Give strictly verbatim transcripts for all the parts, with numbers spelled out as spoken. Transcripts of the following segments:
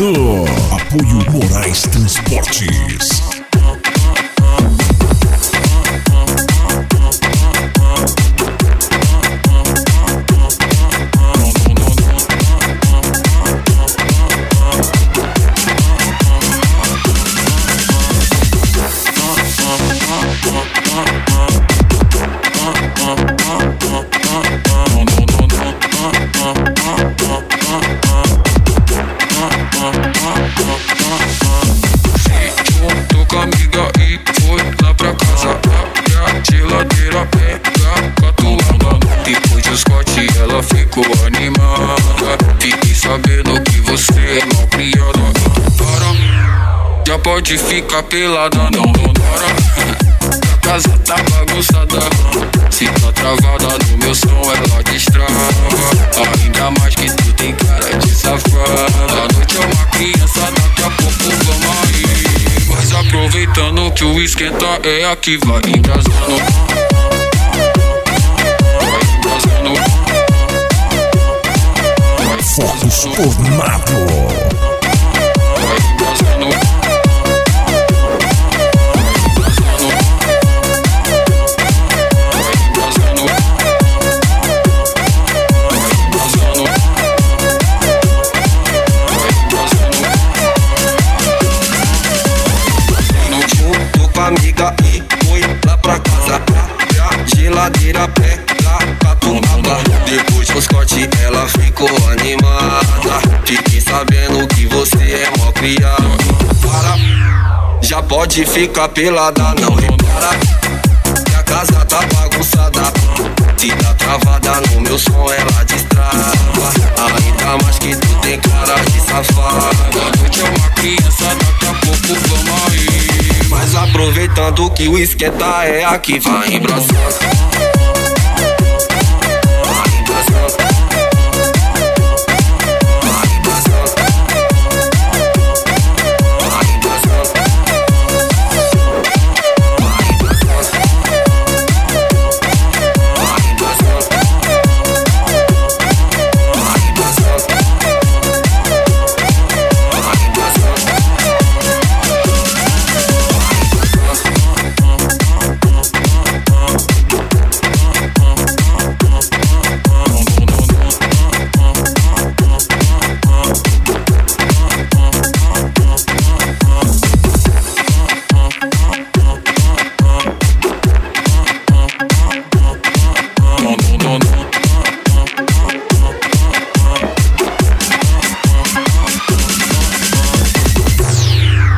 Nato. Apoio Moraes Transportes. Pode ficar pelada, não, não para. A casa tá bagunçada. Se tá travada no meu som, ela destrava. Ainda mais que tu tem cara de safada. A noite é uma criança, daqui a pouco vamos aí. Mas aproveitando que o esquenta é aqui, vai embrasando. Vai embrasando. Focus Tornado. Vai embrasando. Amiga e foi lá pra casa. A geladeira pega catuaba. Depois dos cortes ela ficou animada. Fiquei sabendo que você é mó criado. Para, já pode ficar pelada, não repara que a casa tá bagunçada. Se tá travada no meu som ela destrava. Ainda mais que tu tem cara de safada. A noite é uma criança, daqui a pouco vamos aí. Mas aproveitando que o esquenta é aqui, vai embrasando. Vai embrasando. Vai embrasando. Vai embrasando. Vai embrasando. Vai embrasando. Vai embrasando. Vai embrasando.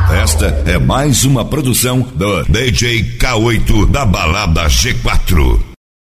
É mais uma produção do D J K oito da Balada G quatro.